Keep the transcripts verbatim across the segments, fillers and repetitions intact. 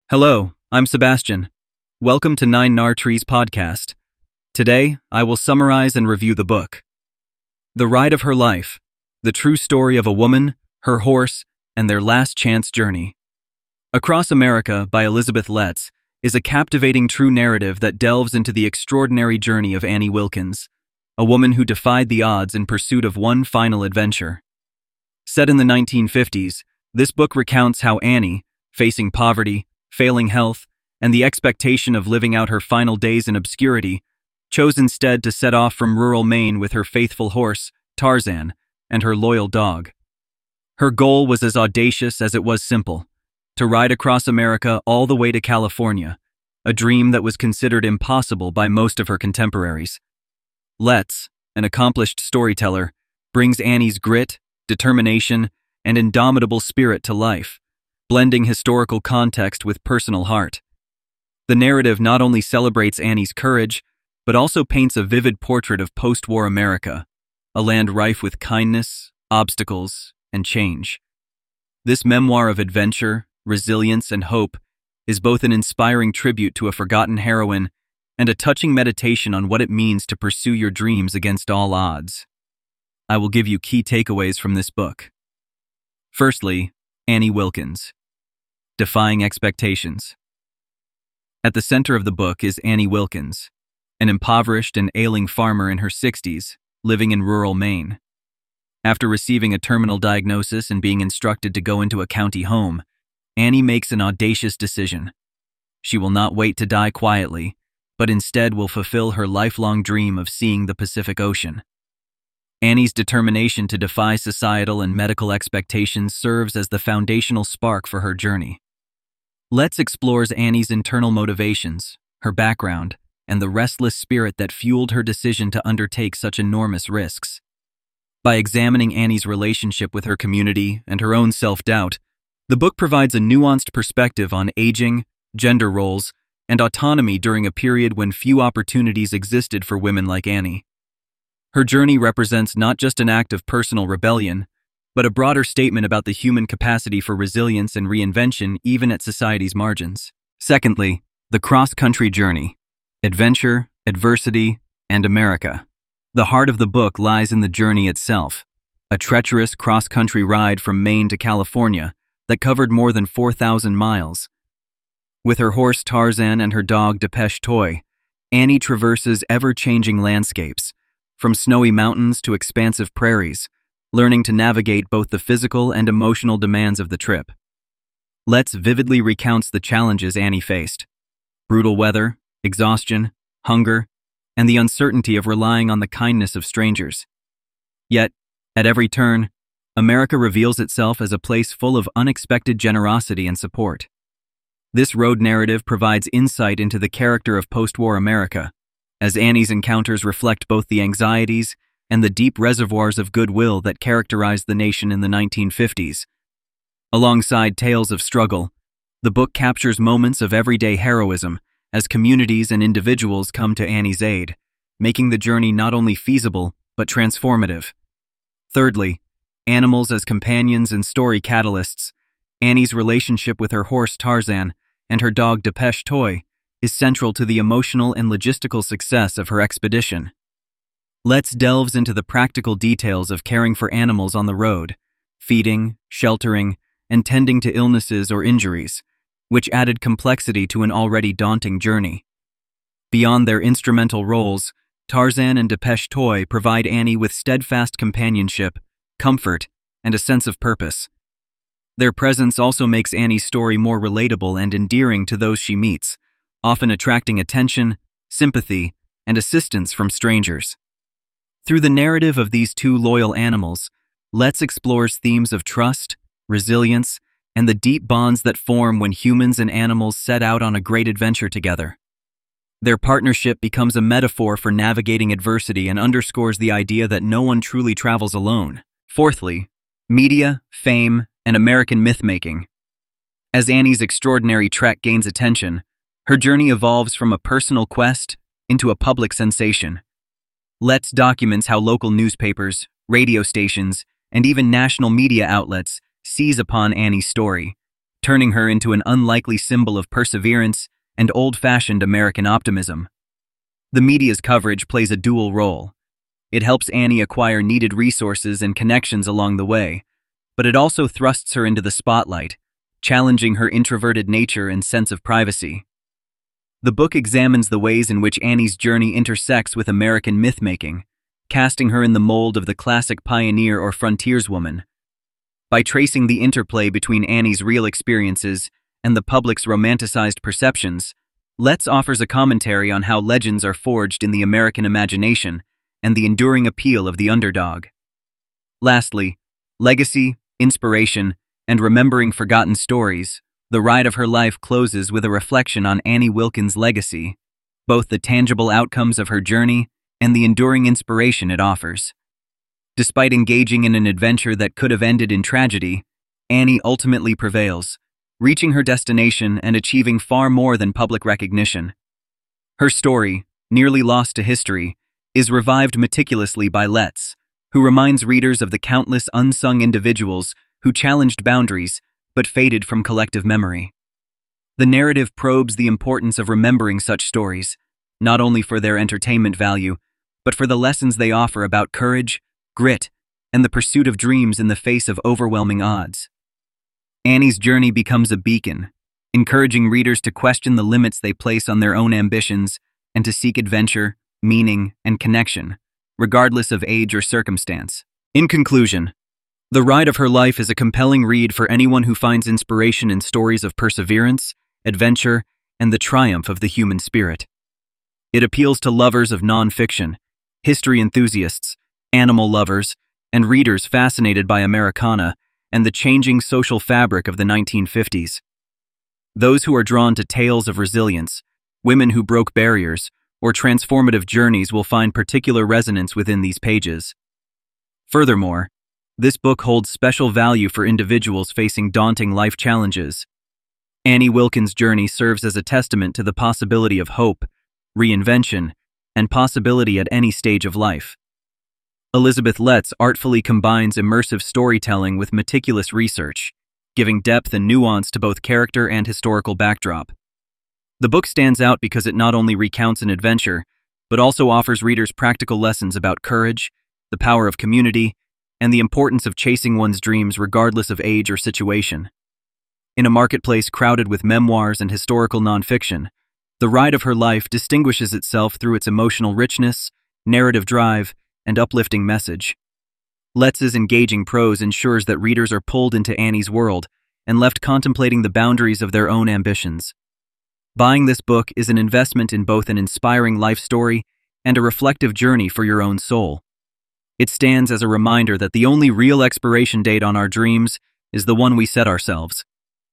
Hello, I'm Sebastian. Welcome to Nine Nar Trees podcast. Today, I will summarize and review the book. The Ride of Her Life, the true story of a woman, her horse, and their last chance journey. Across America by Elizabeth Letts is a captivating true narrative that delves into the extraordinary journey of Annie Wilkins, a woman who defied the odds in pursuit of one final adventure. Set in the nineteen fifties, this book recounts how Annie, facing poverty, failing health, and the expectation of living out her final days in obscurity, chose instead to set off from rural Maine with her faithful horse, Tarzan, and her loyal dog. Her goal was as audacious as it was simple: to ride across America all the way to California, a dream that was considered impossible by most of her contemporaries. Letts, an accomplished storyteller, brings Annie's grit, determination, and indomitable spirit to life, blending historical context with personal heart. The narrative not only celebrates Annie's courage, but also paints a vivid portrait of post-war America, a land rife with kindness, obstacles, and change. This memoir of adventure, resilience, and hope is both an inspiring tribute to a forgotten heroine and a touching meditation on what it means to pursue your dreams against all odds. I will give you key takeaways from this book. Firstly, Annie Wilkins. Defying expectations. At the center of the book is Annie Wilkins, an impoverished and ailing farmer in her sixties, living in rural Maine. After receiving a terminal diagnosis and being instructed to go into a county home, Annie makes an audacious decision. She will not wait to die quietly, but instead will fulfill her lifelong dream of seeing the Pacific Ocean. Annie's determination to defy societal and medical expectations serves as the foundational spark for her journey. Letts explores Annie's internal motivations, her background, and the restless spirit that fueled her decision to undertake such enormous risks. By examining Annie's relationship with her community and her own self-doubt, the book provides a nuanced perspective on aging, gender roles, and autonomy during a period when few opportunities existed for women like Annie. Her journey represents not just an act of personal rebellion, but a broader statement about the human capacity for resilience and reinvention even at society's margins. Secondly, the cross-country journey. Adventure, adversity, and America. The heart of the book lies in the journey itself, a treacherous cross-country ride from Maine to California that covered more than four thousand miles. With her horse Tarzan and her dog Depeche Toy, Annie traverses ever-changing landscapes, from snowy mountains to expansive prairies, learning to navigate both the physical and emotional demands of the trip. Letts vividly recounts the challenges Annie faced: brutal weather, exhaustion, hunger, and the uncertainty of relying on the kindness of strangers. Yet, at every turn, America reveals itself as a place full of unexpected generosity and support. This road narrative provides insight into the character of post-war America, as Annie's encounters reflect both the anxieties and the deep reservoirs of goodwill that characterized the nation in the nineteen fifties. Alongside tales of struggle, the book captures moments of everyday heroism as communities and individuals come to Annie's aid, making the journey not only feasible, but transformative. Thirdly, animals as companions and story catalysts. Annie's relationship with her horse Tarzan and her dog Depeche Toy is central to the emotional and logistical success of her expedition. Letts delves into the practical details of caring for animals on the road, feeding, sheltering, and tending to illnesses or injuries, which added complexity to an already daunting journey. Beyond their instrumental roles, Tarzan and Depeche Toy provide Annie with steadfast companionship, comfort, and a sense of purpose. Their presence also makes Annie's story more relatable and endearing to those she meets, often attracting attention, sympathy, and assistance from strangers. Through the narrative of these two loyal animals, Letts explores themes of trust, resilience, and the deep bonds that form when humans and animals set out on a great adventure together. Their partnership becomes a metaphor for navigating adversity and underscores the idea that no one truly travels alone. Fourthly, media, fame, and American myth-making. As Annie's extraordinary trek gains attention, her journey evolves from a personal quest into a public sensation. Letts documents how local newspapers, radio stations, and even national media outlets seize upon Annie's story, turning her into an unlikely symbol of perseverance and old-fashioned American optimism. The media's coverage plays a dual role. It helps Annie acquire needed resources and connections along the way, but it also thrusts her into the spotlight, challenging her introverted nature and sense of privacy. The book examines the ways in which Annie's journey intersects with American mythmaking, casting her in the mold of the classic pioneer or frontierswoman. By tracing the interplay between Annie's real experiences and the public's romanticized perceptions, Letts offers a commentary on how legends are forged in the American imagination and the enduring appeal of the underdog. Lastly, legacy, inspiration, and remembering forgotten stories, The Ride of Her Life closes with a reflection on Annie Wilkens' legacy, both the tangible outcomes of her journey and the enduring inspiration it offers. Despite engaging in an adventure that could have ended in tragedy, Annie ultimately prevails, reaching her destination and achieving far more than public recognition. Her story, nearly lost to history, is revived meticulously by Letts, who reminds readers of the countless unsung individuals who challenged boundaries but faded from collective memory. The narrative probes the importance of remembering such stories, not only for their entertainment value, but for the lessons they offer about courage, grit, and the pursuit of dreams in the face of overwhelming odds. Annie's journey becomes a beacon, encouraging readers to question the limits they place on their own ambitions and to seek adventure, meaning, and connection, regardless of age or circumstance. In conclusion, The Ride of Her Life is a compelling read for anyone who finds inspiration in stories of perseverance, adventure, and the triumph of the human spirit. It appeals to lovers of nonfiction, history enthusiasts, animal lovers, and readers fascinated by Americana and the changing social fabric of the nineteen fifties. Those who are drawn to tales of resilience, women who broke barriers, or transformative journeys will find particular resonance within these pages. Furthermore, this book holds special value for individuals facing daunting life challenges. Annie Wilkens' journey serves as a testament to the possibility of hope, reinvention, and possibility at any stage of life. Elizabeth Letts artfully combines immersive storytelling with meticulous research, giving depth and nuance to both character and historical backdrop. The book stands out because it not only recounts an adventure, but also offers readers practical lessons about courage, the power of community, and the importance of chasing one's dreams regardless of age or situation. In a marketplace crowded with memoirs and historical nonfiction, The Ride of Her Life distinguishes itself through its emotional richness, narrative drive, and uplifting message. Letts' engaging prose ensures that readers are pulled into Annie's world and left contemplating the boundaries of their own ambitions. Buying this book is an investment in both an inspiring life story and a reflective journey for your own soul. It stands as a reminder that the only real expiration date on our dreams is the one we set ourselves.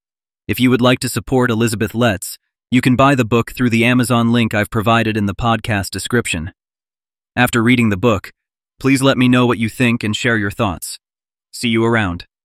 If you would like to support Elizabeth Letts, you can buy the book through the Amazon link I've provided in the podcast description. After reading the book, please let me know what you think and share your thoughts. See you around.